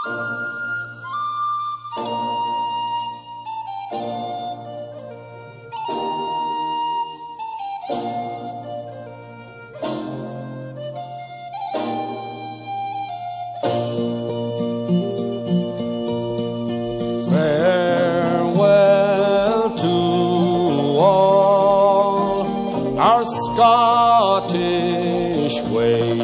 Farewell to all our Scottish way.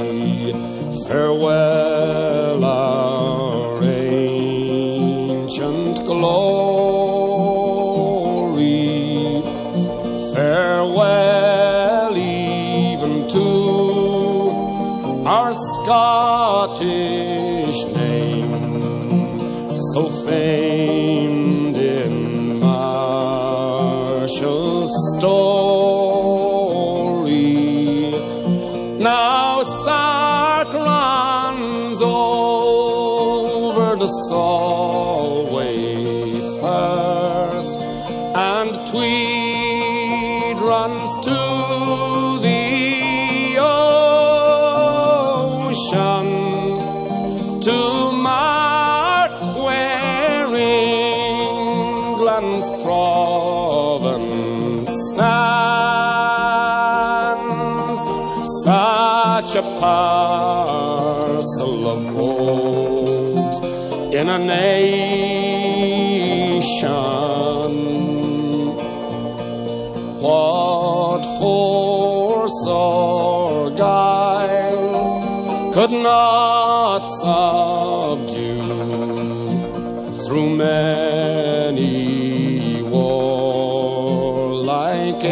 Farewell our ancient glory. Farewell even to our Scottish name, so famed in martial story. Now Sark runs over the Solway Firth, and Tweed runs to the ocean to mark where England's province stands. Such a parcel of woes in a nation. What force or guile could not subdue through many warlike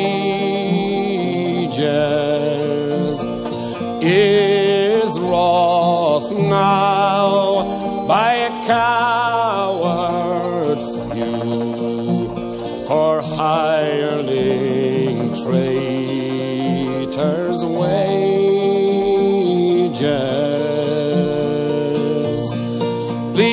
ages, is wroth now by a coward few, for hireling traitors' wages. The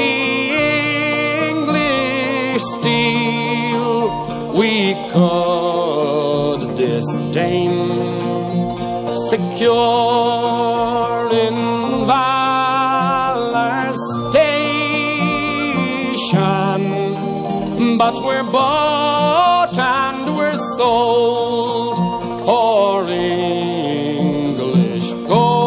English steel we could disdain, secure in valor's station, but we're bought and we're sold for English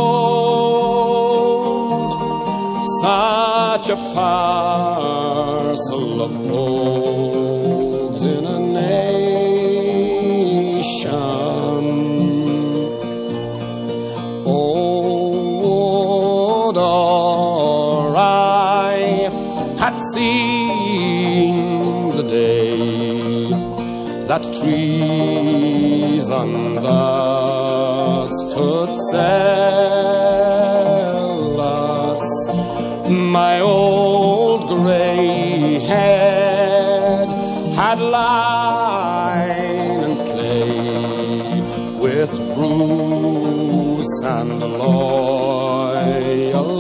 gold. Such a parcel of rogues in a nation. Oh, or I had seen the day that treason thus could sell us, my old grey head had line and clay, with Bruce and loyal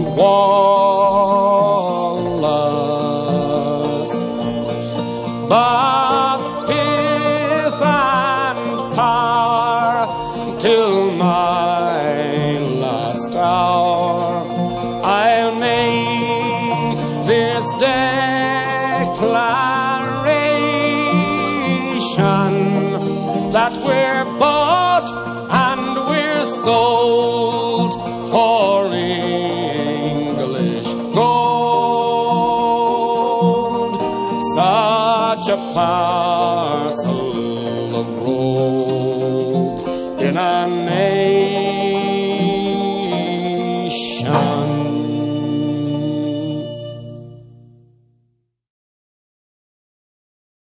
Wallace. But pith and power till my last hour, I'll make this declaration, that we're bought and we're sold for English gold. Such a parcel of rogues in a